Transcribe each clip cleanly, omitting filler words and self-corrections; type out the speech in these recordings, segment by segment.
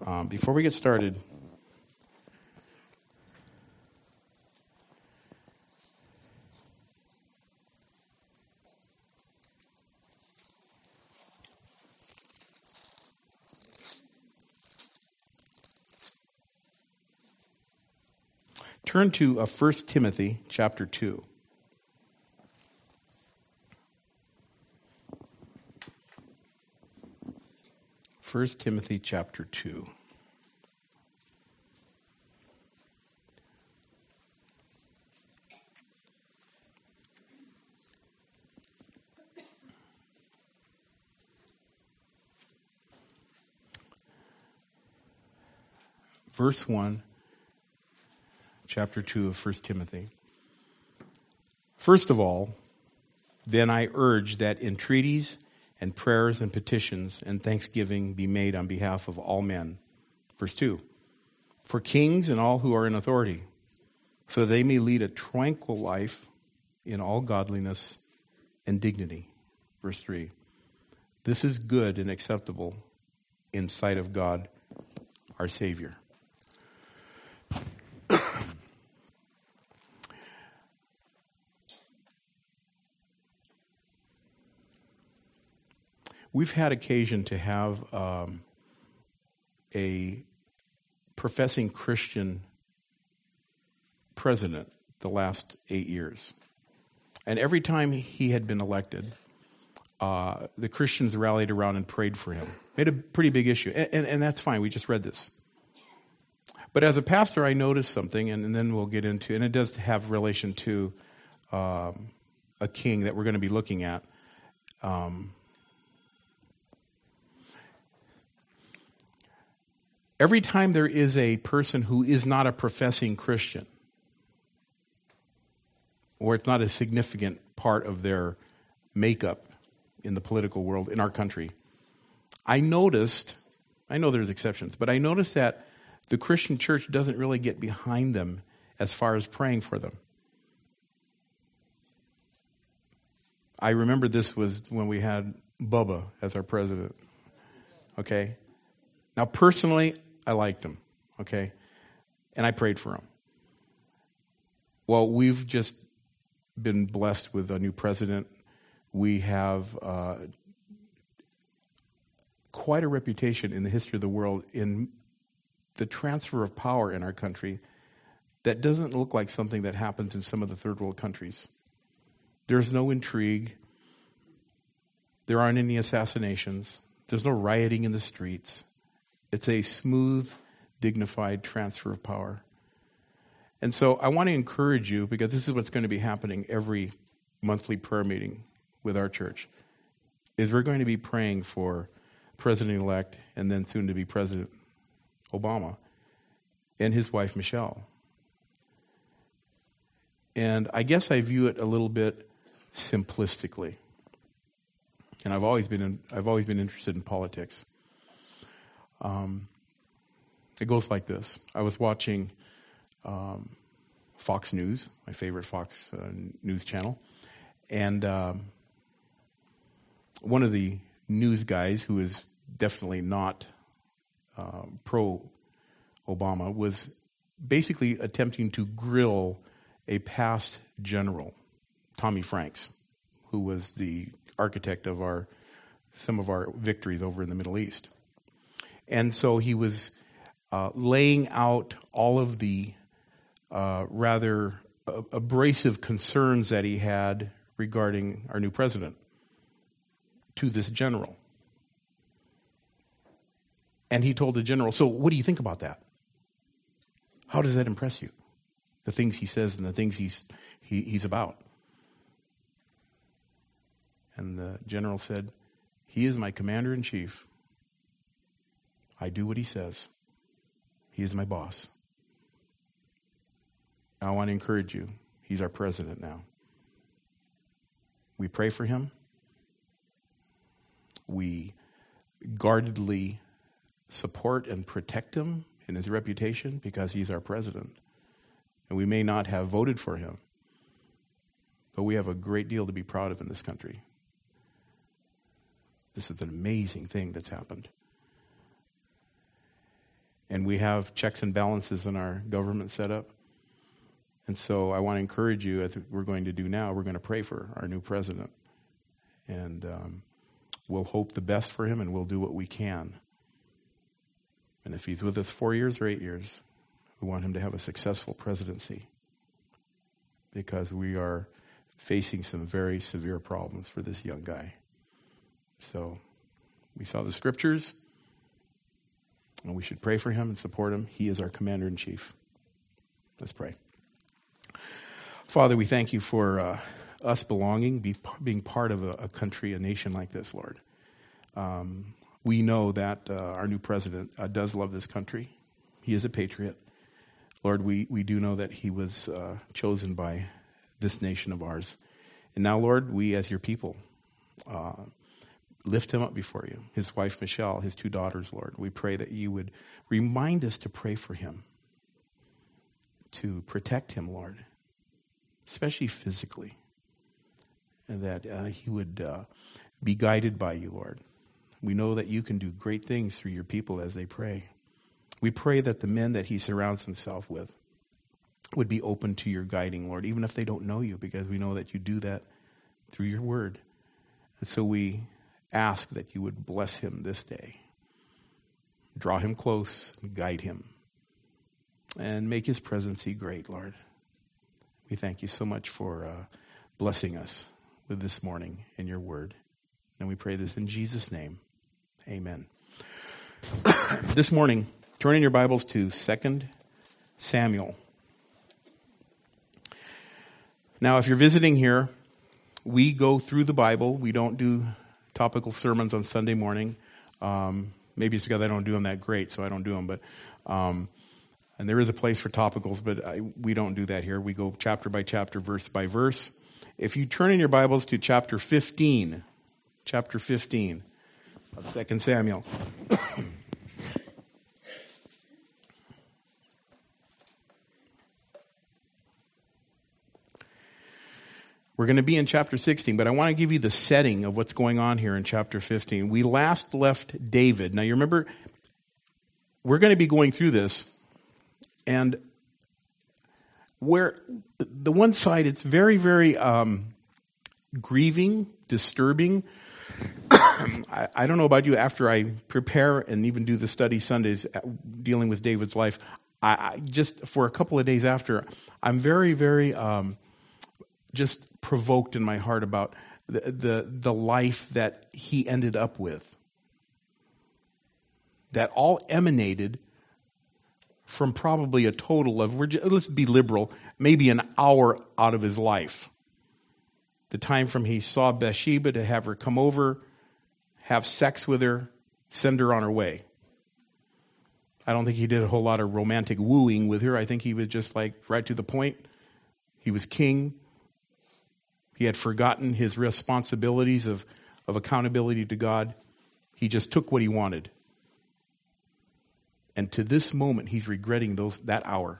Before we get started, turn to 1 Timothy chapter 2. 1 Timothy chapter 2. Verse 1, chapter 2 of 1 Timothy. First of all, then I urge that entreaties and prayers and petitions and thanksgiving be made on behalf of all men. Verse 2, for kings and all who are in authority, so they may lead a tranquil life in all godliness and dignity. Verse 3, this is good and acceptable in sight of God, our Savior. We've had occasion to have a professing Christian president the last 8 years. And every time he had been elected, the Christians rallied around and prayed for him. Made a pretty big issue. And that's fine. We just read this. But as a pastor, I noticed something, and then we'll get into, and it does have relation to a king that we're going to be looking at. Every time there is a person who is not a professing Christian, or it's not a significant part of their makeup in the political world in our country, I know there's exceptions, but I noticed that the Christian church doesn't really get behind them as far as praying for them. I remember this was when we had Bubba as our president. Okay? Now, personally, I liked him. Okay? And I prayed for him. Well, we've just been blessed with a new president. We have quite a reputation in the history of the world in the transfer of power in our country that doesn't look like something that happens in some of the third world countries. There's no intrigue. There aren't any assassinations. There's no rioting in the streets. It's a smooth, dignified transfer of power. And so I want to encourage you, because this is what's going to be happening every monthly prayer meeting with our church, is we're going to be praying for President-elect and then soon to be President Obama and his wife Michelle. And I guess I view it a little bit simplistically. And I've always been interested in politics. It goes like this. I was watching Fox News, my favorite Fox news channel, and one of the news guys, who is definitely not pro-Obama, was basically attempting to grill a past general, Tommy Franks, who was the architect of some of our victories over in the Middle East. And so he was laying out all of the rather abrasive concerns that he had regarding our new president to this general. And he told the general, so what do you think about that? How does that impress you? The things he says and the things he's about. And the general said, he is my commander-in-chief. I do what he says. He is my boss. I want to encourage you. He's our president now. We pray for him. We guardedly support and protect him in his reputation because he's our president. And we may not have voted for him, but we have a great deal to be proud of in this country. This is an amazing thing that's happened. And we have checks and balances in our government set up. And so I want to encourage you, as we're going to do now, we're going to pray for our new president. And we'll hope the best for him, and we'll do what we can. And if he's with us 4 years or 8 years, we want him to have a successful presidency, because we are facing some very severe problems for this young guy. So we saw the scriptures, and we should pray for him and support him. He is our commander-in-chief. Let's pray. Father, we thank you for us being part of a country, a nation like this, Lord. We know that our new president does love this country. He is a patriot. Lord, we do know that he was chosen by this nation of ours. And now, Lord, we as your people lift him up before you, his wife Michelle, his 2 daughters, Lord. We pray that you would remind us to pray for him, to protect him, Lord, especially physically, and that he would be guided by you, Lord. We know that you can do great things through your people as they pray. We pray that the men that he surrounds himself with would be open to your guiding, Lord, even if they don't know you, because we know that you do that through your word. And so we ask that you would bless him this day. Draw him close and guide him. And make his presidency great, Lord. We thank you so much for blessing us with this morning in your word. And we pray this in Jesus' name. Amen. This morning, turn in your Bibles to 2 Samuel. Now, if you're visiting here, we go through the Bible. We don't do topical sermons on Sunday morning. Maybe it's because I don't do them that great, so I don't do them. But and there is a place for topicals, but we don't do that here. We go chapter by chapter, verse by verse. If you turn in your Bibles to chapter 15 of 2 Samuel. We're going to be in chapter 16, but I want to give you the setting of what's going on here in chapter 15. We last left David. Now, you remember, we're going to be going through this, and where the one side, it's very, very grieving, disturbing. I don't know about you, after I prepare and even do the study Sundays dealing with David's life, I just, for a couple of days after, I'm very, very just provoked in my heart about the life that he ended up with. That all emanated from probably a total of, let's be liberal, maybe an hour out of his life. The time from he saw Bathsheba to have her come over, have sex with her, send her on her way. I don't think he did a whole lot of romantic wooing with her. I think he was just like right to the point. He was king. He had forgotten his responsibilities of accountability to God. He just took what he wanted. And to this moment, he's regretting that hour.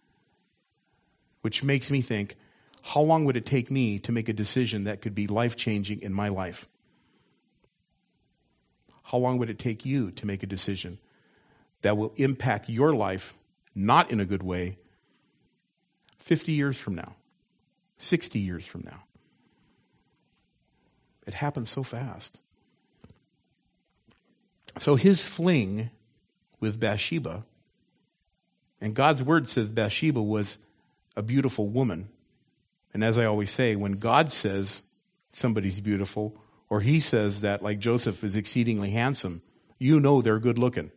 Which makes me think, how long would it take me to make a decision that could be life-changing in my life? How long would it take you to make a decision that will impact your life, not in a good way, 50 years from now, 60 years from now? It happens so fast. So his fling with Bathsheba, and God's word says Bathsheba was a beautiful woman. And as I always say, when God says somebody's beautiful, or he says that, like Joseph is exceedingly handsome, you know they're good looking.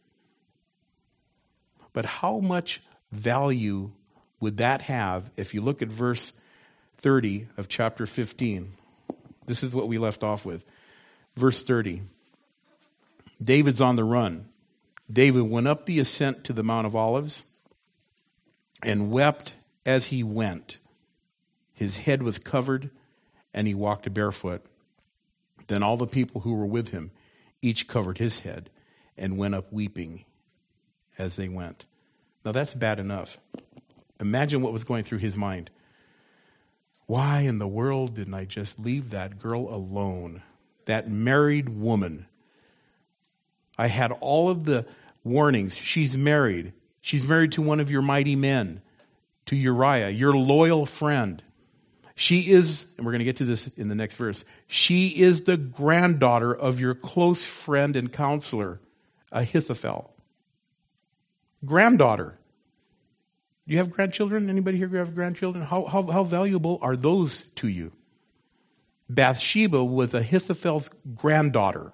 But how much value would that have if you look at verse 30 of chapter 15? This is what we left off with. Verse 30. David's on the run. David went up the ascent to the Mount of Olives and wept as he went. His head was covered and he walked barefoot. Then all the people who were with him each covered his head and went up weeping as they went. Now that's bad enough. Imagine what was going through his mind. Why in the world didn't I just leave that girl alone? That married woman. I had all of the warnings. She's married. She's married to one of your mighty men, to Uriah, your loyal friend. She is, and we're going to get to this in the next verse, she is the granddaughter of your close friend and counselor, Ahithophel. Granddaughter. Do you have grandchildren? Anybody here have grandchildren? How valuable are those to you? Bathsheba was Ahithophel's granddaughter.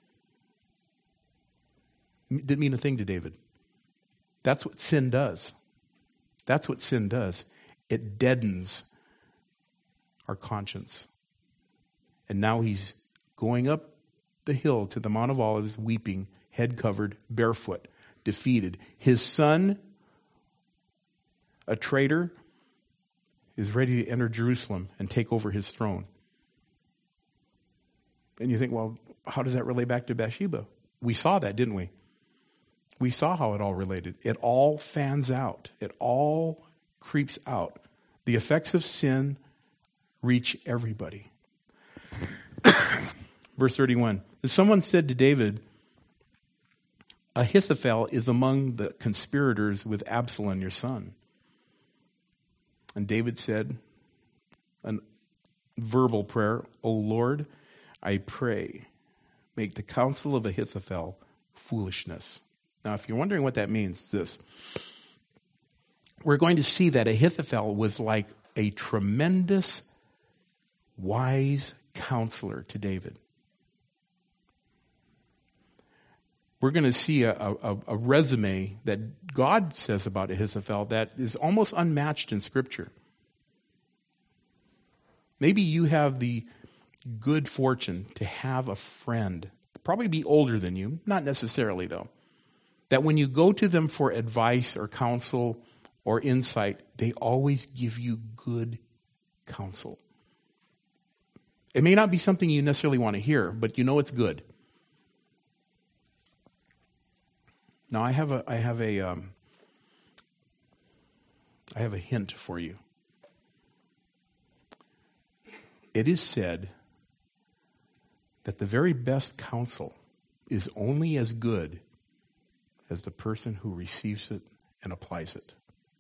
Didn't mean a thing to David. That's what sin does. That's what sin does. It deadens our conscience. And now he's going up the hill to the Mount of Olives, weeping, head covered, barefoot, defeated. His son, a traitor, is ready to enter Jerusalem and take over his throne. And you think, well, how does that relate back to Bathsheba? We saw that, didn't we? We saw how it all related. It all fans out. It all creeps out. The effects of sin reach everybody. Verse 31. Someone said to David, Ahithophel is among the conspirators with Absalom, your son. And David said, a verbal prayer, O Lord, I pray, make the counsel of Ahithophel foolishness. Now, if you're wondering what that means, it's this. We're going to see that Ahithophel was like a tremendous, wise counselor to David. We're going to see a resume that God says about Ahithophel that is almost unmatched in Scripture. Maybe you have the good fortune to have a friend, probably be older than you, not necessarily though, that when you go to them for advice or counsel or insight, they always give you good counsel. It may not be something you necessarily want to hear, but you know it's good. Now I have a hint for you. It is said that the very best counsel is only as good as the person who receives it and applies it.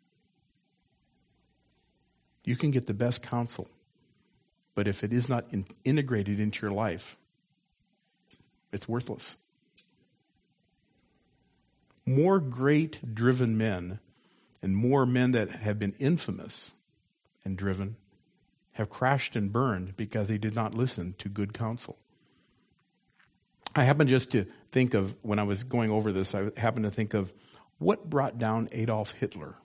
You can get the best counsel, but if it is not integrated into your life, it's worthless. More great driven men and more men that have been infamous and driven have crashed and burned because they did not listen to good counsel. I happened just to think of, when I was going over this, I happened to think of what brought down Adolf Hitler.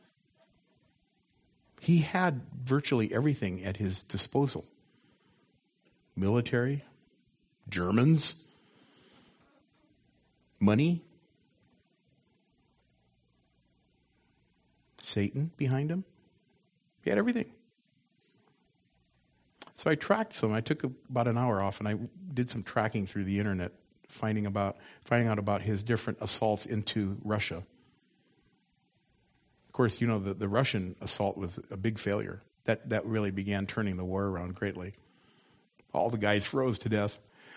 He had virtually everything at his disposal. Military, Germans, money, Satan behind him. He had everything. So I tracked some. I took about an hour off and I did some tracking through the internet, finding out about his different assaults into Russia. Of course, you know, the Russian assault was a big failure. That really began turning the war around greatly. All the guys froze to death.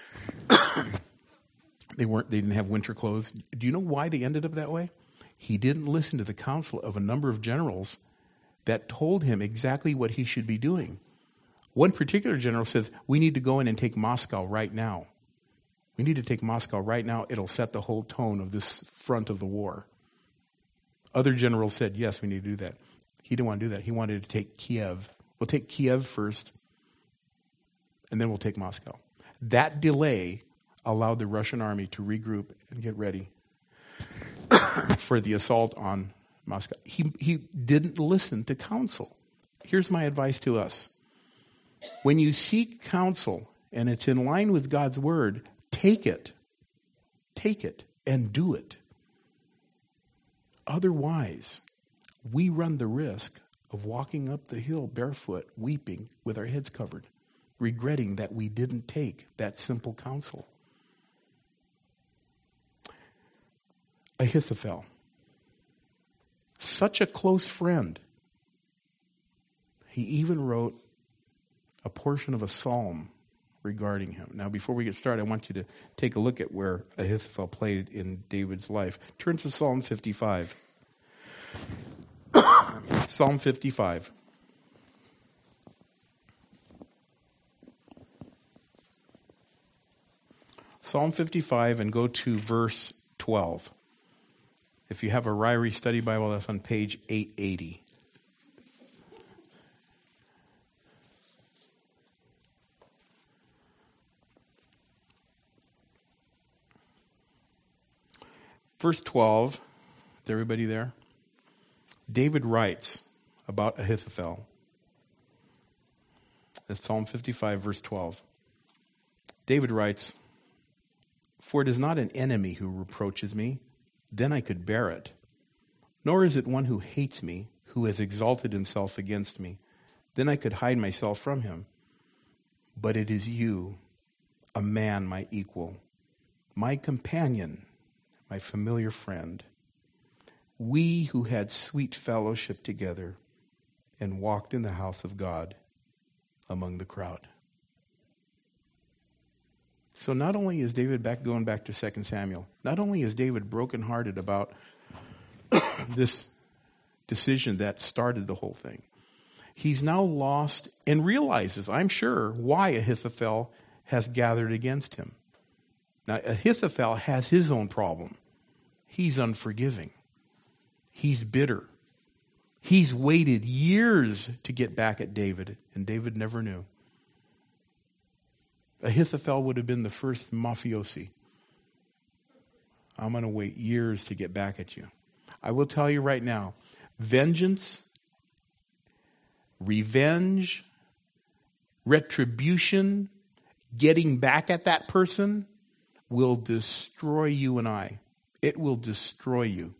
They didn't have winter clothes. Do you know why they ended up that way? He didn't listen to the counsel of a number of generals that told him exactly what he should be doing. One particular general says, we need to go in and take Moscow right now. We need to take Moscow right now. It'll set the whole tone of this front of the war. Other generals said, yes, we need to do that. He didn't want to do that. He wanted to take Kiev. We'll take Kiev first, and then we'll take Moscow. That delay allowed the Russian army to regroup and get ready for the assault on Moscow. He didn't listen to counsel. Here's my advice to us. When you seek counsel and it's in line with God's word, take it. Take it and do it. Otherwise, we run the risk of walking up the hill barefoot, weeping with our heads covered, regretting that we didn't take that simple counsel. Ahithophel, such a close friend. He even wrote a portion of a psalm regarding him. Now, before we get started, I want you to take a look at where Ahithophel played in David's life. Turn to Psalm 55. Psalm 55. Psalm 55 and go to verse 12. If you have a Ryrie Study Bible, that's on page 880. Verse 12, is everybody there? David writes about Ahithophel. That's Psalm 55, verse 12. David writes, "For it is not an enemy who reproaches me, then I could bear it. Nor is it one who hates me, who has exalted himself against me. Then I could hide myself from him. But it is you, a man my equal, my companion, my familiar friend. We who had sweet fellowship together and walked in the house of God among the crowd." So not only is David going back to 2 Samuel, not only is David brokenhearted about this decision that started the whole thing, he's now lost and realizes, I'm sure, why Ahithophel has gathered against him. Now, Ahithophel has his own problem. He's unforgiving. He's bitter. He's waited years to get back at David, and David never knew. Ahithophel would have been the first mafiosi. I'm going to wait years to get back at you. I will tell you right now, vengeance, revenge, retribution, getting back at that person will destroy you and I. It will destroy you.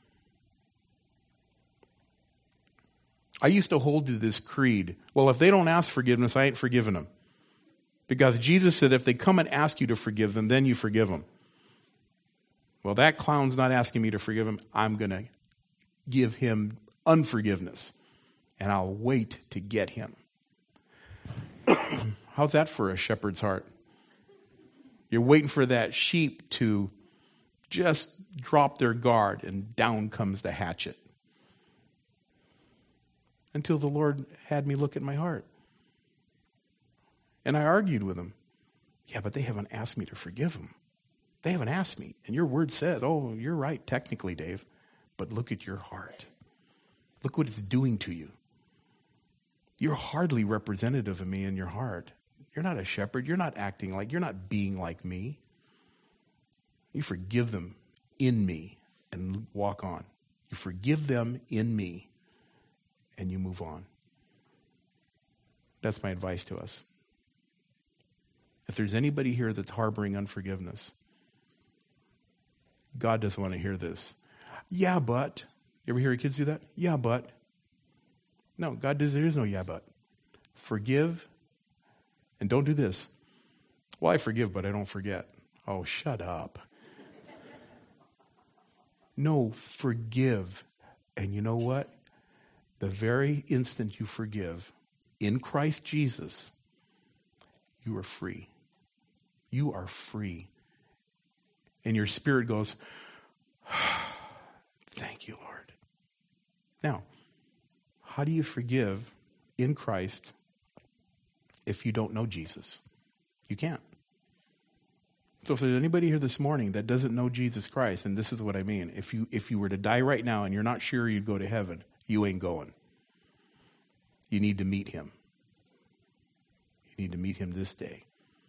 I used to hold to this creed. Well, if they don't ask forgiveness, I ain't forgiving them. Because Jesus said if they come and ask you to forgive them, then you forgive them. Well, that clown's not asking me to forgive him. I'm going to give him unforgiveness. And I'll wait to get him. How's that for a shepherd's heart? You're waiting for that sheep to just drop their guard, and down comes the hatchet. Until the Lord had me look at my heart. And I argued with him. Yeah, but they haven't asked me to forgive them. They haven't asked me. And your word says, oh, you're right, technically, Dave. But look at your heart. Look what it's doing to you. You're hardly representative of me in your heart. You're not a shepherd. You're not acting like, you're not being like me. You forgive them in me and walk on. You forgive them in me and you move on. That's my advice to us. If there's anybody here that's harboring unforgiveness, God doesn't want to hear this. Yeah, but. You ever hear your kids do that? Yeah, but. No, God does. There is no yeah, but. Forgive and don't do this. Well, I forgive, but I don't forget. Oh, shut up. No, forgive. And you know what? The very instant you forgive, in Christ Jesus, you are free. You are free. And your spirit goes, thank you, Lord. Now, how do you forgive in Christ if you don't know Jesus? You can't. So if there's anybody here this morning that doesn't know Jesus Christ, and this is what I mean, if you were to die right now and you're not sure you'd go to heaven, you ain't going. You need to meet him. You need to meet him this day.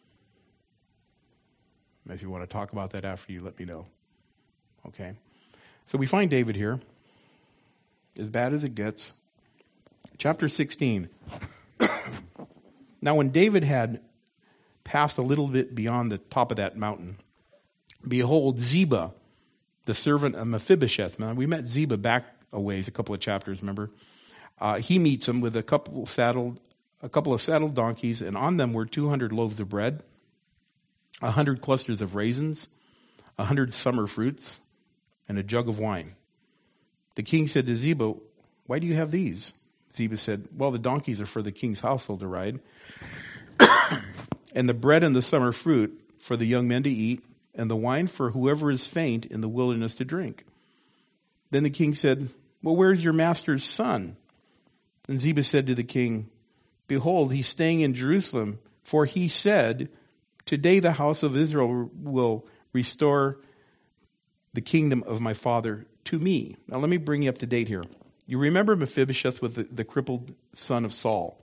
If you want to talk about that after, you let me know. Okay? So we find David here, as bad as it gets. Chapter 16. Now when David had passed a little bit beyond the top of that mountain, behold, Ziba, the servant of Mephibosheth. Now, we met Ziba back a ways, a couple of chapters, remember? He meets him with a couple of saddled donkeys, and on them were 200 loaves of bread, 100 clusters of raisins, 100 summer fruits, and a jug of wine. The king said to Ziba, why do you have these? Ziba said, well, the donkeys are for the king's household to ride, and the bread and the summer fruit for the young men to eat, and the wine for whoever is faint in the wilderness to drink. Then the king said, well, where's your master's son? And Ziba said to the king, behold, he's staying in Jerusalem, for he said, today the house of Israel will restore the kingdom of my father to me. Now let me bring you up to date here. You remember Mephibosheth with the crippled son of Saul.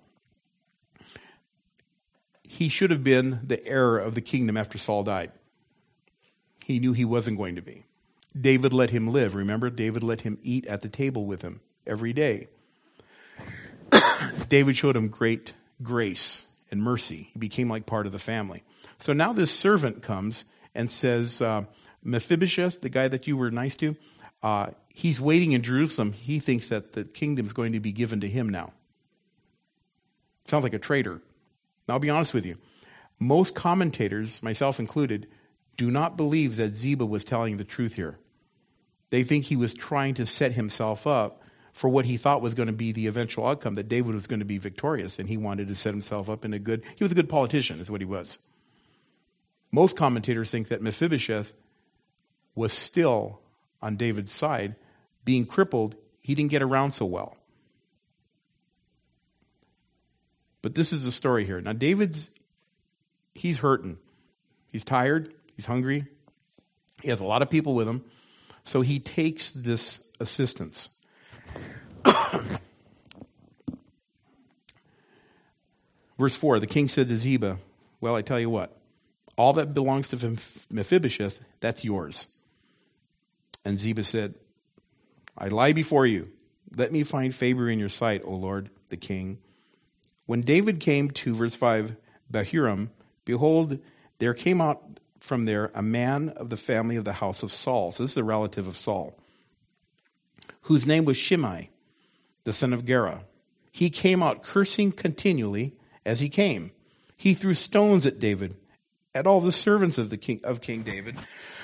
He should have been the heir of the kingdom after Saul died. He knew he wasn't going to be. David let him live. Remember, David let him eat at the table with him every day. David showed him great grace and mercy. He became like part of the family. So now this servant comes and says, Mephibosheth, the guy that you were nice to, he's waiting in Jerusalem. He thinks that the kingdom is going to be given to him now. Sounds like a traitor. Now, I'll be honest with you. Most commentators, myself included, do not believe that Ziba was telling the truth here. They think he was trying to set himself up for what he thought was going to be the eventual outcome, that David was going to be victorious, and he wanted to set himself up in he was a good politician, is what he was. Most commentators think that Mephibosheth was still on David's side. Being crippled, he didn't get around so well. But this is the story here. Now, he's hurting. He's tired. He's hungry. He has a lot of people with him. So he takes this assistance. Verse 4, the king said to Ziba, well, I tell you what, all that belongs to Mephibosheth, that's yours. And Ziba said, I lie before you. Let me find favor in your sight, O Lord, the king. When David came to, verse 5, Bahurim, behold, there came out from there a man of the family of the house of Saul. So this is a relative of Saul, whose name was Shimei, the son of Gera. He came out cursing continually as he came. He threw stones at David, at all the servants of King David,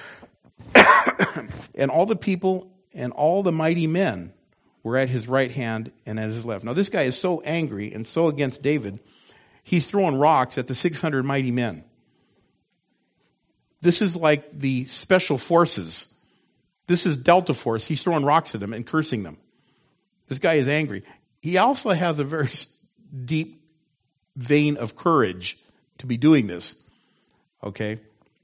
and all the people and all the mighty men were at his right hand and at his left. Now this guy is so angry and so against David, he's throwing rocks at the 600 mighty men. This is like the special forces. This is Delta Force. He's throwing rocks at them and cursing them. This guy is angry. He also has a very deep vein of courage to be doing this. Okay?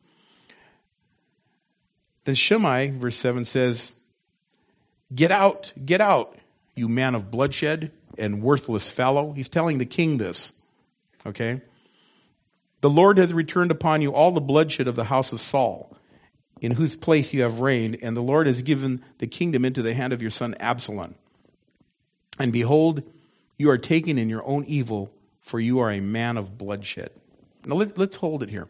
Then Shimei, verse 7 says, get out, you man of bloodshed and worthless fellow. He's telling the king this. Okay? The Lord has returned upon you all the bloodshed of the house of Saul, in whose place you have reigned, and the Lord has given the kingdom into the hand of your son Absalom. And behold, you are taken in your own evil, for you are a man of bloodshed. Now let's hold it here.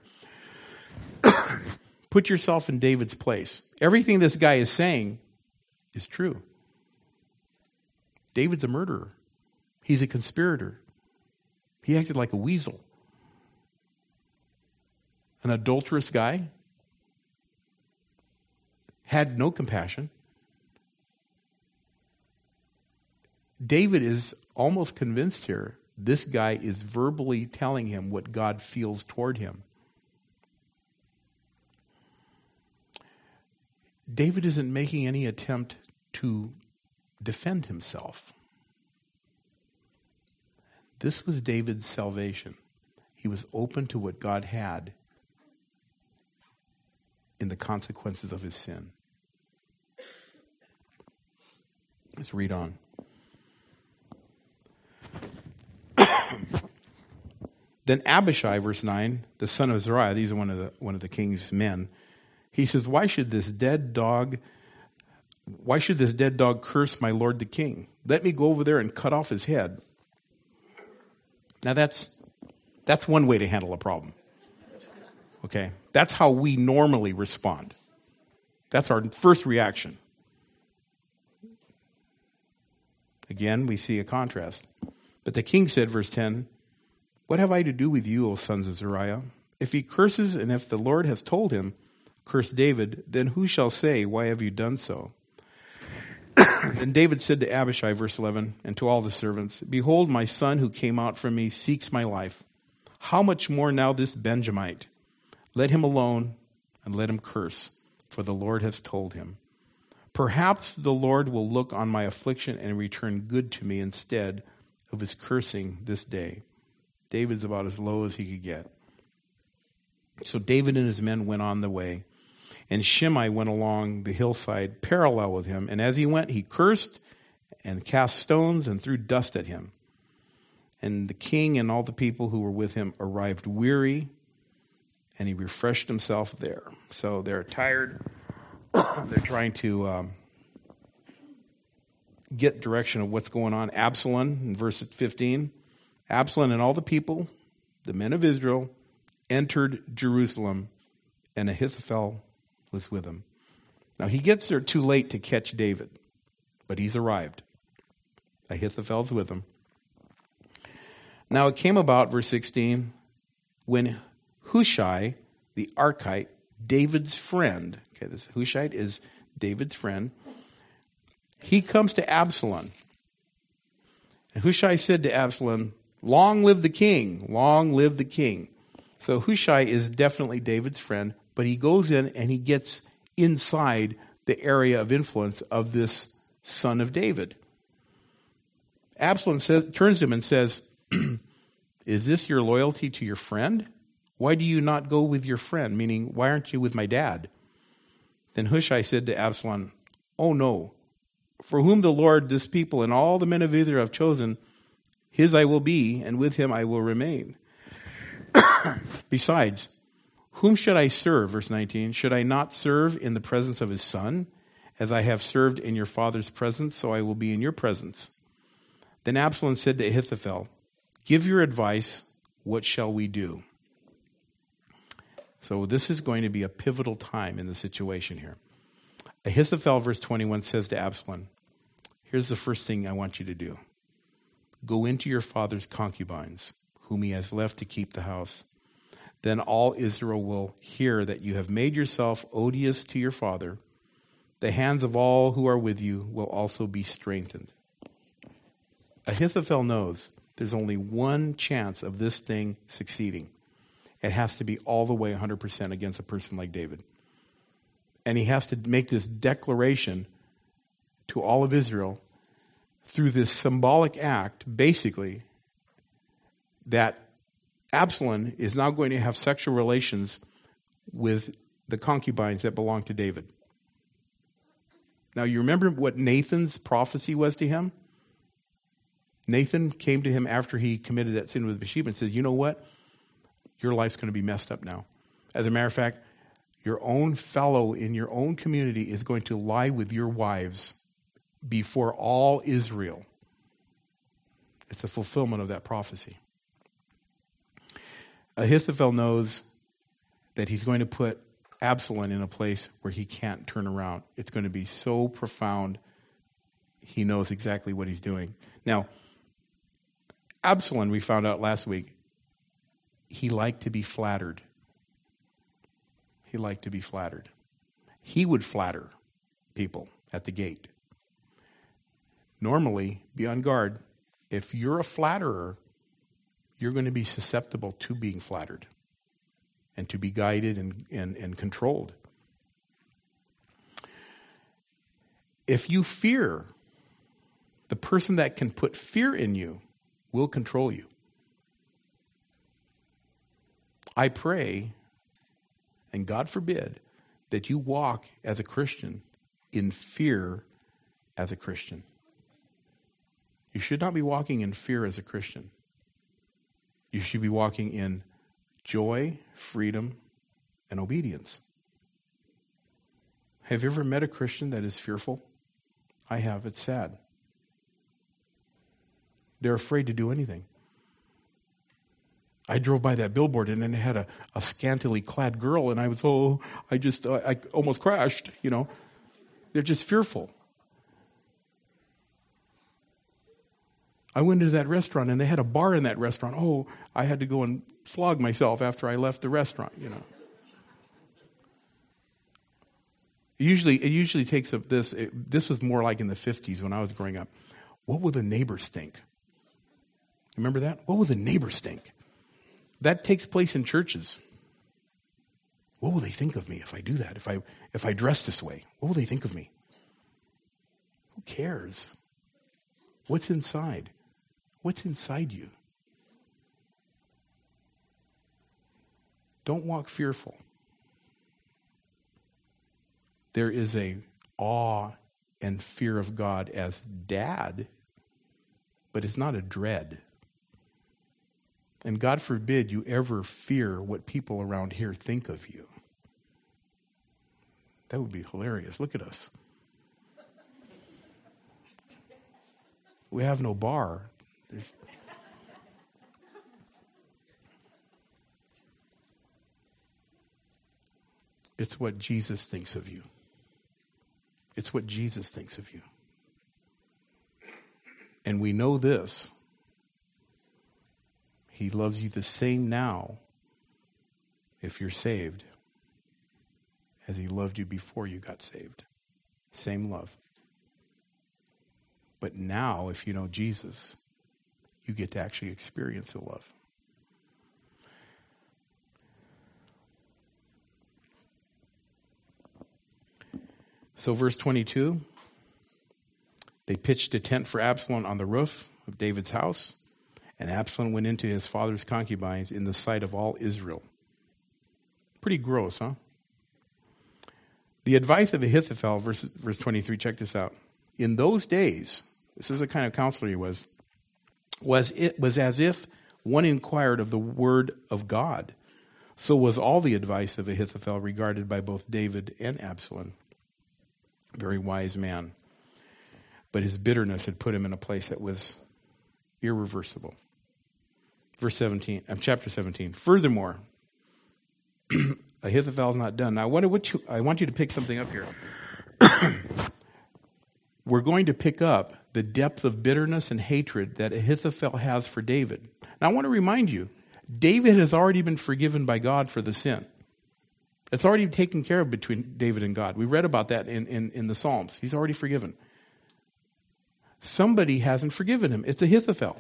Put yourself in David's place. Everything this guy is saying is true. David's a murderer. He's a conspirator. He acted like a weasel. An adulterous guy. Had no compassion. David is almost convinced here this guy is verbally telling him what God feels toward him. David isn't making any attempt to defend himself. This was David's salvation. He was open to what God had in the consequences of his sin. Let's read on. Then Abishai, verse 9, the son of Zeruiah, these are one of the king's men. He says, why should this dead dog curse my lord the king? Let me go over there and cut off his head. Now that's one way to handle a problem. Okay? That's how we normally respond. That's our first reaction. Again, we see a contrast. But the king said, verse 10, what have I to do with you, O sons of Zeruiah? If he curses, and if the Lord has told him, curse David, then who shall say, why have you done so? Then David said to Abishai, verse 11, and to all the servants, behold, my son who came out from me seeks my life. How much more now this Benjamite? Let him alone and let him curse, for the Lord has told him. Perhaps the Lord will look on my affliction and return good to me instead of his cursing this day. David's about as low as he could get. So David and his men went on the way, and Shimei went along the hillside parallel with him. And as he went, he cursed and cast stones and threw dust at him. And the king and all the people who were with him arrived weary, and he refreshed himself there. So they're tired. They're trying to get direction of what's going on. Absalom, in verse 15, Absalom and all the people, the men of Israel, entered Jerusalem, and Ahithophel was with him. Now he gets there too late to catch David, but he's arrived. Ahithophel's with him. Now it came about, verse 16, when Hushai, the Archite, David's friend, okay, this Hushai is David's friend, he comes to Absalom. And Hushai said to Absalom, long live the king, long live the king. So Hushai is definitely David's friend, but he goes in and he gets inside the area of influence of this son of David. Absalom turns to him and says, is this your loyalty to your friend? Why do you not go with your friend? Meaning, why aren't you with my dad? Then Hushai said to Absalom, oh no, for whom the Lord, this people, and all the men of Israel have chosen, his I will be, and with him I will remain. Besides, whom should I serve? Verse 19, should I not serve in the presence of his son? As I have served in your father's presence, so I will be in your presence. Then Absalom said to Ahithophel, give your advice, what shall we do? So this is going to be a pivotal time in the situation here. Ahithophel, verse 21, says to Absalom, here's the first thing I want you to do. Go into your father's concubines, whom he has left to keep the house. Then all Israel will hear that you have made yourself odious to your father. The hands of all who are with you will also be strengthened. Ahithophel knows there's only one chance of this thing succeeding. It has to be all the way 100% against a person like David. And he has to make this declaration to all of Israel through this symbolic act, basically, that Absalom is now going to have sexual relations with the concubines that belong to David. Now, you remember what Nathan's prophecy was to him? Nathan came to him after he committed that sin with Bathsheba and says, you know what? Your life's going to be messed up now. As a matter of fact, your own fellow in your own community is going to lie with your wives before all Israel. It's a fulfillment of that prophecy. Ahithophel knows that he's going to put Absalom in a place where he can't turn around. It's going to be so profound, he knows exactly what he's doing. Now, Absalom, we found out last week, he liked to be flattered. He liked to be flattered. He would flatter people at the gate. Normally, be on guard. If you're a flatterer, you're going to be susceptible to being flattered and to be guided and controlled. If you fear, the person that can put fear in you will control you. I pray, and God forbid, that you walk as a Christian in fear as a Christian. You should not be walking in fear as a Christian. You should be walking in joy, freedom, and obedience. Have you ever met a Christian that is fearful? I have. It's sad. They're afraid to do anything. I drove by that billboard and then it had a scantily clad girl and I almost crashed, you know. They're just fearful. I went into that restaurant and they had a bar in that restaurant. Oh, I had to go and flog myself after I left the restaurant, you know. It usually takes this was more like in the 50s when I was growing up. What will the neighbors think? Remember that? What will the neighbors think? That takes place in churches. What will they think of me if I do that? If I dress this way, what will they think of me? Who cares? What's inside? What's inside you? Don't walk fearful. There is a awe and fear of God as dad, but it's not a dread. And God forbid you ever fear what people around here think of you. That would be hilarious. Look at us. We have no bar. It's what Jesus thinks of you. It's what Jesus thinks of you. And we know this. He loves you the same now, if you're saved, as he loved you before you got saved. Same love. But now, if you know Jesus, you get to actually experience the love. So verse 22, they pitched a tent for Absalom on the roof of David's house, and Absalom went into his father's concubines in the sight of all Israel. Pretty gross, huh? The advice of Ahithophel, verse 23, check this out. In those days, this is the kind of counselor he was as if one inquired of the word of God. So was all the advice of Ahithophel regarded by both David and Absalom. Very wise man. But his bitterness had put him in a place that was irreversible. Verse 17, chapter 17. Furthermore, Ahithophel's not done. Now, I want you to pick something up here. We're going to pick up the depth of bitterness and hatred that Ahithophel has for David. Now, I want to remind you, David has already been forgiven by God for the sin. It's already taken care of between David and God. We read about that in the Psalms. He's already forgiven. Somebody hasn't forgiven him. It's Ahithophel.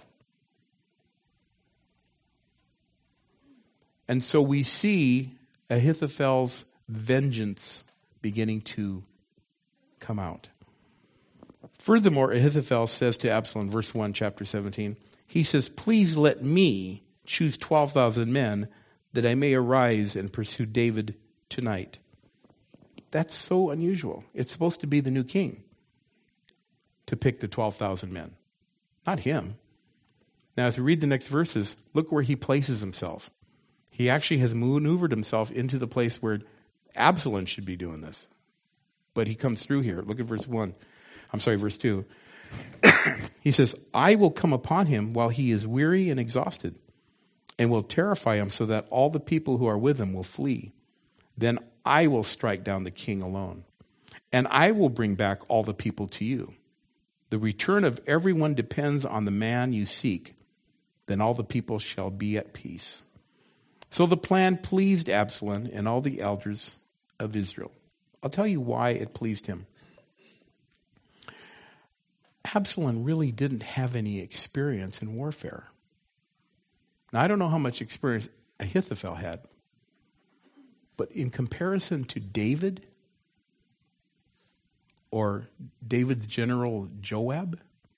And so we see Ahithophel's vengeance beginning to come out. Furthermore, Ahithophel says to Absalom, verse 1, chapter 17, he says, please let me choose 12,000 men that I may arise and pursue David tonight. That's so unusual. It's supposed to be the new king to pick the 12,000 men, not him. Now, as we read the next verses, look where he places himself. He actually has maneuvered himself into the place where Absalom should be doing this. But he comes through here. Look at verse 2. He says, I will come upon him while he is weary and exhausted, and will terrify him so that all the people who are with him will flee. Then I will strike down the king alone, and I will bring back all the people to you. The return of everyone depends on the man you seek. Then all the people shall be at peace. So the plan pleased Absalom and all the elders of Israel. I'll tell you why it pleased him. Absalom really didn't have any experience in warfare. Now, I don't know how much experience Ahithophel had, but in comparison to David or David's general Joab,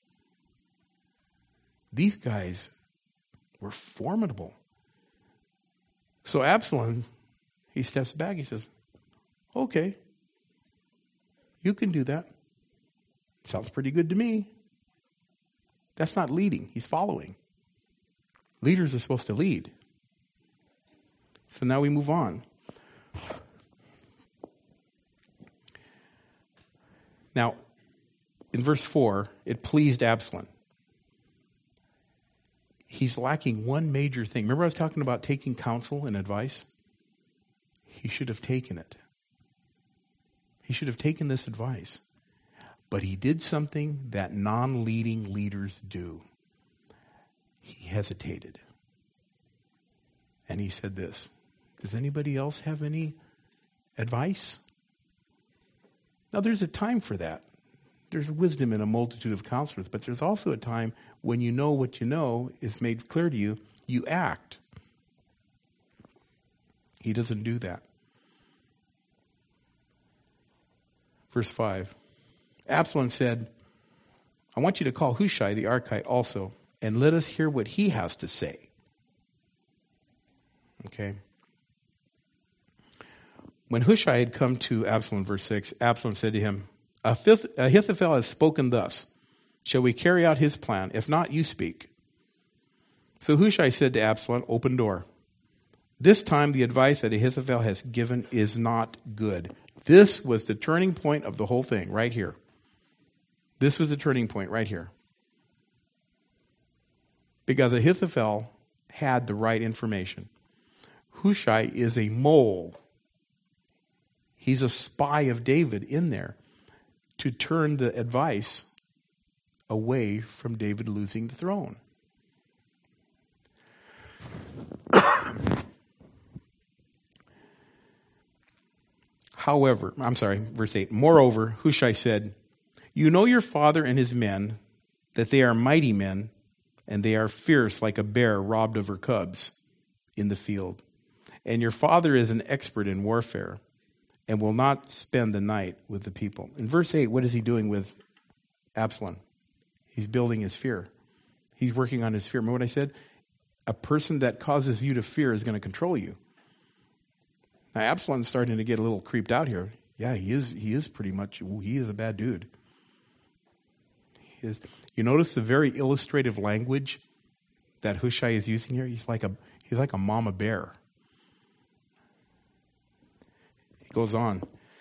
these guys were formidable. So Absalom, he steps back, he says, okay, you can do that. Sounds pretty good to me. That's not leading, he's following. Leaders are supposed to lead. So now we move on. Now, in verse 4, it pleased Absalom. He's lacking one major thing. Remember I was talking about taking counsel and advice? He should have taken it. He should have taken this advice. But he did something that non-leading leaders do. He hesitated. And he said this, does anybody else have any advice? Now, there's a time for that. There's wisdom in a multitude of counselors, but there's also a time when you know what you know is made clear to you, you act. He doesn't do that. Verse 5. Absalom said, I want you to call Hushai the Archite also, and let us hear what he has to say. Okay. When Hushai had come to Absalom, verse 6, Absalom said to him, Ahithophel has spoken thus. Shall we carry out his plan? If not, you speak. So Hushai said to Absalom, open door. This time the advice that Ahithophel has given is not good. This was the turning point of the whole thing, right here. This was the turning point right here. Because Ahithophel had the right information. Hushai is a mole. He's a spy of David in there to turn the advice away from David losing the throne. Verse 8. Moreover, Hushai said, you know your father and his men, that they are mighty men, and they are fierce like a bear robbed of her cubs in the field. And your father is an expert in warfare, and will not spend the night with the people. In verse 8, what is he doing with Absalom? He's building his fear. He's working on his fear. Remember what I said? A person that causes you to fear is going to control you. Now, Absalom's starting to get a little creeped out here. Yeah, he is pretty much, he is a bad dude. You notice the very illustrative language that Hushai is using here? He's like a mama bear. He goes on.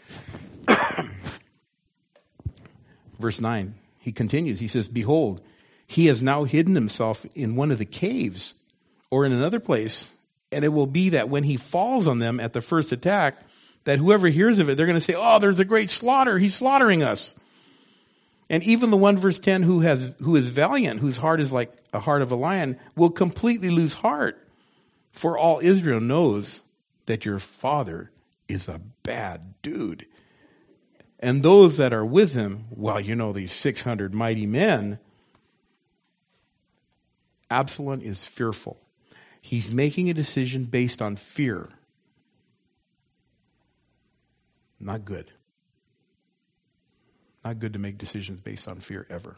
Verse 9, he continues. He says, behold, he has now hidden himself in one of the caves or in another place, and it will be that when he falls on them at the first attack, that whoever hears of it, they're going to say, oh, there's a great slaughter. He's slaughtering us. And even the one, verse 10, who is valiant, whose heart is like a heart of a lion, will completely lose heart. For all Israel knows that your father is a bad dude. And those that are with him, well, you know, these 600 mighty men, Absalom is fearful. He's making a decision based on fear. Not good. Not good to make decisions based on fear ever.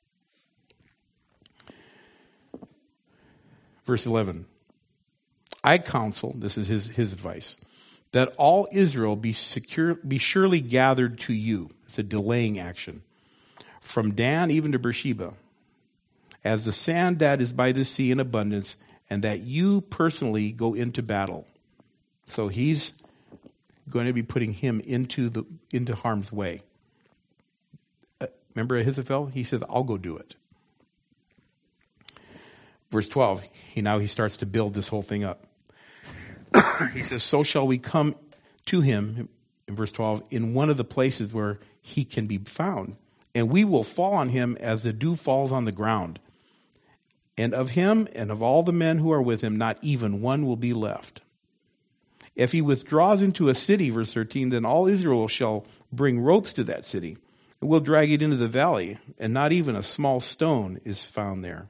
Verse 11. I counsel, this is his advice, that all Israel be surely gathered to you. It's a delaying action. From Dan even to Beersheba, as the sand that is by the sea in abundance, and that you personally go into battle. So he's going to be putting him into harm's way. Remember Ahithophel? He says, I'll go do it. Verse 12, he starts to build this whole thing up. He says, so shall we come to him, in verse 12, in one of the places where he can be found. And we will fall on him as the dew falls on the ground. And of him and of all the men who are with him, not even one will be left. If he withdraws into a city, verse 13, then all Israel shall bring ropes to that city. And we'll drag it into the valley, and not even a small stone is found there.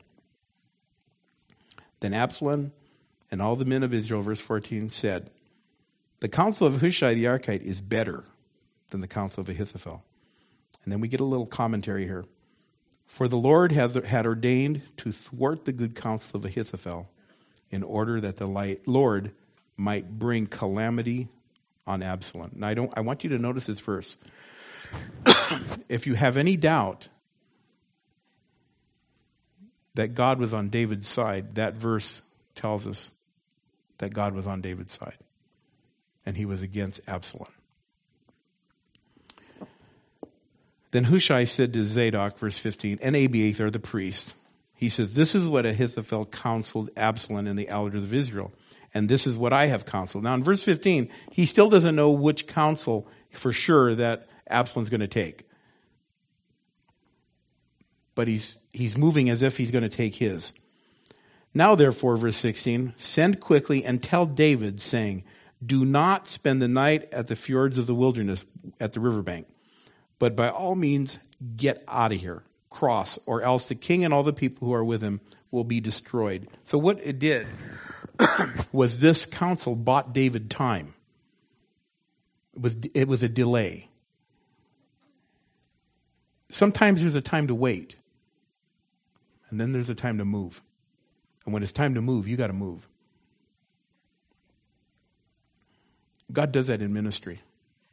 Then Absalom and all the men of Israel, verse 14, said, the counsel of Hushai the Archite is better than the counsel of Ahithophel. And then we get a little commentary here. For the Lord had ordained to thwart the good counsel of Ahithophel in order that the Lord might bring calamity on Absalom. Now, I want you to notice this verse. If you have any doubt that God was on David's side, that verse tells us that God was on David's side. And he was against Absalom. Then Hushai said to Zadok, verse 15, and Abiathar the priest, he says, this is what Ahithophel counseled Absalom and the elders of Israel. And this is what I have counseled. Now in verse 15, he still doesn't know which counsel for sure that Absalom's going to take. But he's moving as if he's going to take his. Now therefore, verse 16, send quickly and tell David, saying, do not spend the night at the fjords of the wilderness at the riverbank, but by all means get out of here, cross, or else the king and all the people who are with him will be destroyed. So what it did, was this counsel bought David time. It was a delay. Sometimes there's a time to wait. And then there's a time to move. And when it's time to move, you got to move. God does that in ministry.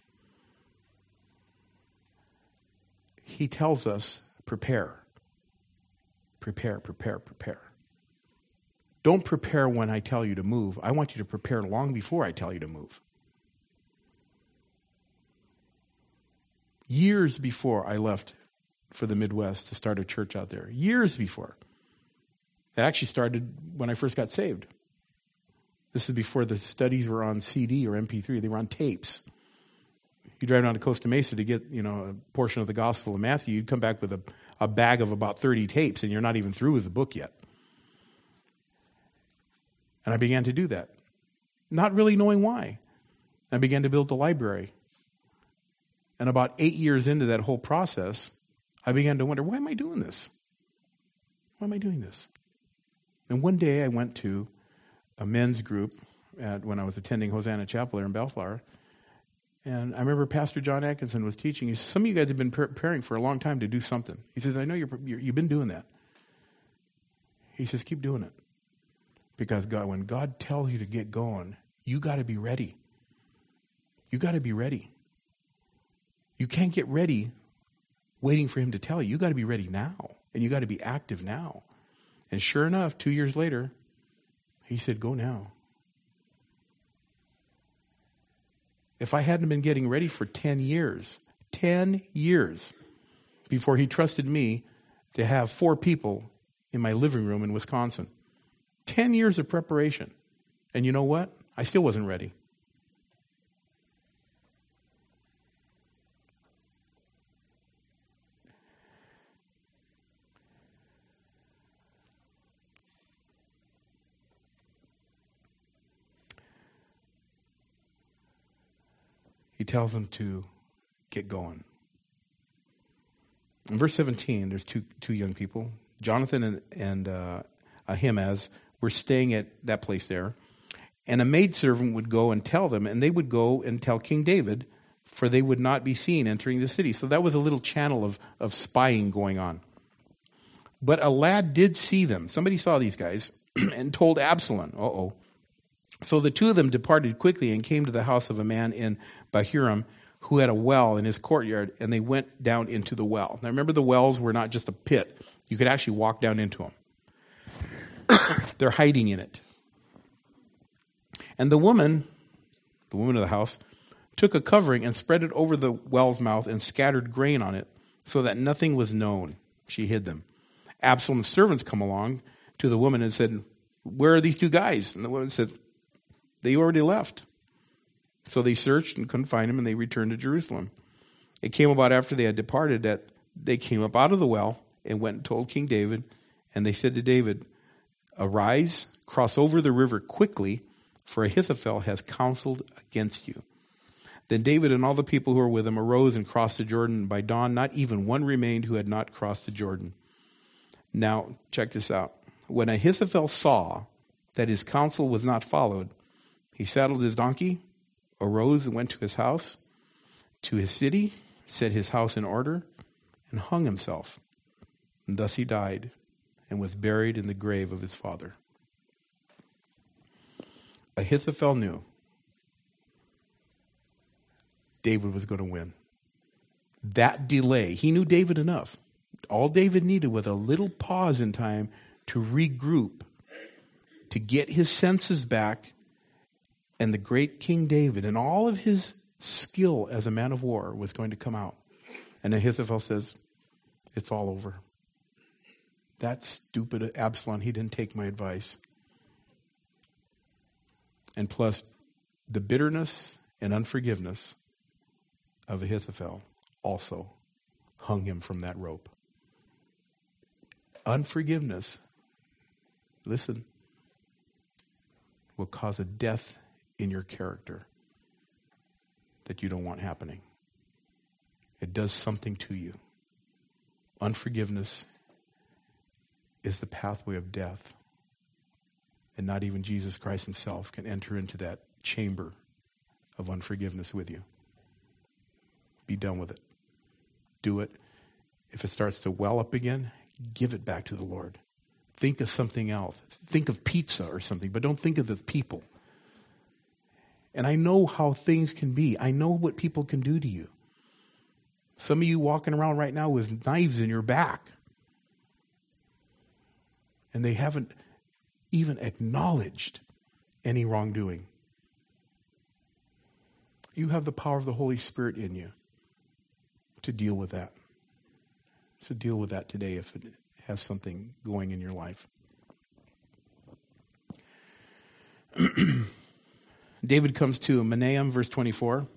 He tells us, prepare. Prepare, prepare, prepare. Don't prepare when I tell you to move. I want you to prepare long before I tell you to move. Years before I left for the Midwest to start a church out there. Years before. It actually started when I first got saved. This is before the studies were on CD or MP3. They were on tapes. You drive down to Costa Mesa to get, a portion of the Gospel of Matthew, you'd come back with a bag of about 30 tapes, and you're not even through with the book yet. And I began to do that, not really knowing why. I began to build the library. And about 8 years into that whole process, I began to wonder, why am I doing this? Why am I doing this? And one day I went to a men's group when I was attending Hosanna Chapel there in Bellflower. And I remember Pastor John Atkinson was teaching. He said, some of you guys have been preparing for a long time to do something. He says, I know you've been doing that. He says, keep doing it. Because when God tells you to get going, you got to be ready. You got to be ready. You can't get ready waiting for him to tell you. You got to be ready now. And you got to be active now. And sure enough, 2 years later, he said, go now. If I hadn't been getting ready for 10 years before he trusted me to have 4 people in my living room in Wisconsin. 10 years of preparation. And you know what? I still wasn't ready. He tells them to get going. In verse 17, there's two young people, Jonathan and Ahimaaz, were staying at that place there. And a maidservant would go and tell them, and they would go and tell King David, for they would not be seen entering the city. So that was a little channel of spying going on. But a lad did see them. Somebody saw these guys and told Absalom, uh-oh. So the two of them departed quickly and came to the house of a man in Bahurim who had a well in his courtyard, and they went down into the well. Now remember, the wells were not just a pit. You could actually walk down into them. They're hiding in it. And the woman of the house, took a covering and spread it over the well's mouth and scattered grain on it so that nothing was known. She hid them. Absalom's servants come along to the woman and said, where are these two guys? And the woman said, they already left. So they searched and couldn't find him, and they returned to Jerusalem. It came about after they had departed that they came up out of the well and went and told King David, and they said to David, arise, cross over the river quickly, for Ahithophel has counseled against you. Then David and all the people who were with him arose and crossed the Jordan. By dawn, not even one remained who had not crossed the Jordan. Now, check this out. When Ahithophel saw that his counsel was not followed, he saddled his donkey, arose and went to his house, to his city, set his house in order, and hung himself. And thus he died and was buried in the grave of his father. Ahithophel knew David was going to win. That delay, he knew David enough. All David needed was a little pause in time to regroup, to get his senses back, and the great King David and all of his skill as a man of war was going to come out. And Ahithophel says, it's all over. That stupid Absalom, he didn't take my advice. And plus, the bitterness and unforgiveness of Ahithophel also hung him from that rope. Unforgiveness, listen, will cause a death in your character that you don't want happening. It does something to you. Unforgiveness is the pathway of death. And not even Jesus Christ himself can enter into that chamber of unforgiveness with you. Be done with it. Do it. If it starts to well up again, give it back to the Lord. Think of something else. Think of pizza or something, but don't think of the people. And I know how things can be. I know what people can do to you. Some of you walking around right now with knives in your back. And they haven't even acknowledged any wrongdoing. You have the power of the Holy Spirit in you to deal with that. So deal with that today if it has something going in your life. David comes to Mahanaim, verse 24.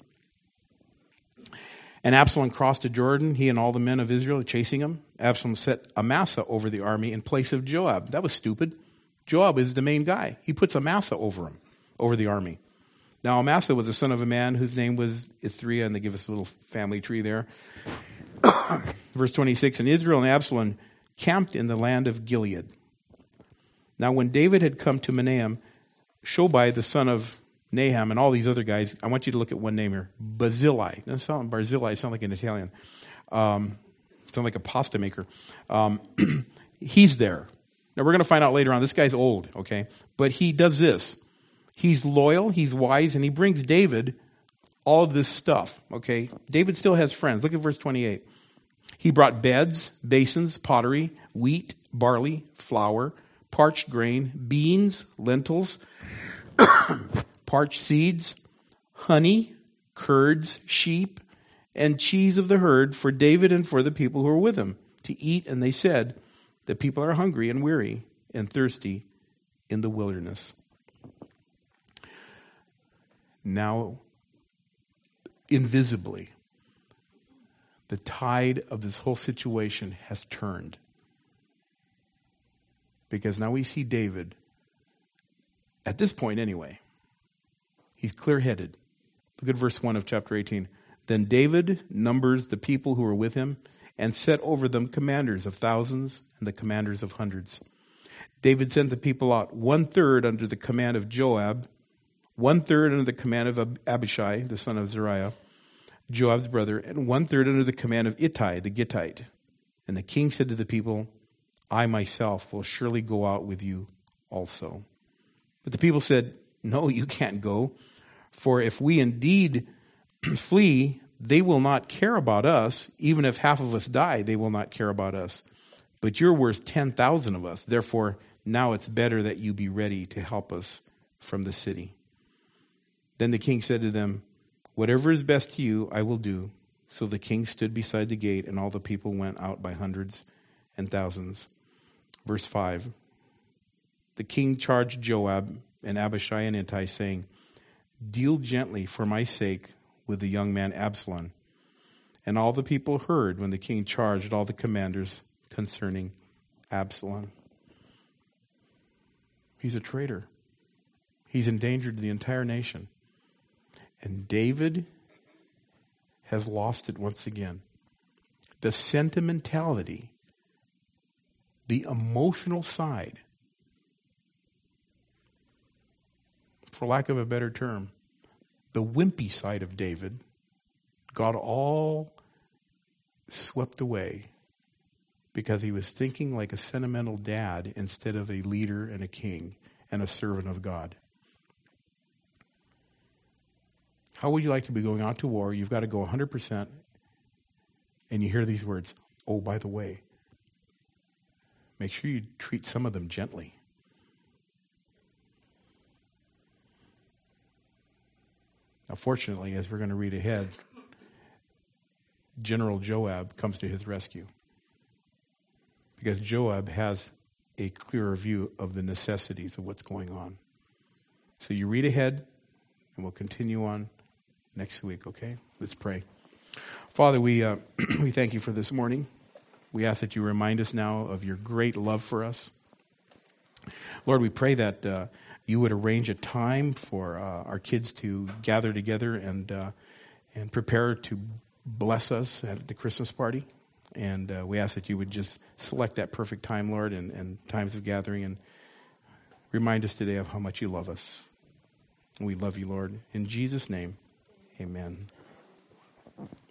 And Absalom crossed the Jordan, he and all the men of Israel chasing him. Absalom set Amasa over the army in place of Joab. That was stupid. Joab is the main guy. He puts Amasa over him, over the army. Now Amasa was the son of a man whose name was Ithriah, and they give us a little family tree there. Verse 26, and Israel and Absalom camped in the land of Gilead. Now when David had come to Mahanaim, Shobai, the son of Naham, and all these other guys, I want you to look at one name here. Barzillai. Barzillai sounds like an Italian. Sounds like a pasta maker. He's there. Now we're going to find out later on, this guy's old, okay? But he does this. He's loyal, he's wise, and he brings David all of this stuff, okay? David still has friends. Look at verse 28. He brought beds, basins, pottery, wheat, barley, flour, parched grain, beans, lentils, parched seeds, honey, curds, sheep, and cheese of the herd for David and for the people who were with him to eat. And they said, the people are hungry and weary and thirsty in the wilderness. Now, invisibly, the tide of this whole situation has turned. Because now we see David, at this point anyway, he's clear-headed. Look at verse 1 of chapter 18. Then David numbers the people who were with him and set over them commanders of thousands and the commanders of hundreds. David sent the people out 1/3 under the command of Joab, 1/3 under the command of Abishai, the son of Zeruiah, Joab's brother, and 1/3 under the command of Ittai, the Gittite. And the king said to the people, I myself will surely go out with you also. But the people said, no, you can't go. For if we indeed flee, they will not care about us. Even if half of us die, they will not care about us. But you're worth 10,000 of us. Therefore, now it's better that you be ready to help us from the city. Then the king said to them, whatever is best to you, I will do. So the king stood beside the gate, and all the people went out by hundreds and thousands. Verse 5. The king charged Joab and Abishai and Ittai, saying, deal gently for my sake with the young man Absalom. And all the people heard when the king charged all the commanders concerning Absalom. He's a traitor. He's endangered the entire nation. And David has lost it once again. The sentimentality, the emotional side, for lack of a better term, the wimpy side of David got all swept away because he was thinking like a sentimental dad instead of a leader and a king and a servant of God. How would you like to be going out to war? You've got to go 100%, and you hear these words, oh, by the way, make sure you treat some of them gently. Now, fortunately, as we're going to read ahead, General Joab comes to his rescue. Because Joab has a clearer view of the necessities of what's going on. So you read ahead, and we'll continue on next week, okay? Let's pray. Father, we thank you for this morning. We ask that you remind us now of your great love for us. Lord, we pray that you would arrange a time for our kids to gather together and prepare to bless us at the Christmas party. And we ask that you would just select that perfect time, Lord, and times of gathering. And Remind us today of how much you love us. And we love you, Lord. In Jesus' name, amen.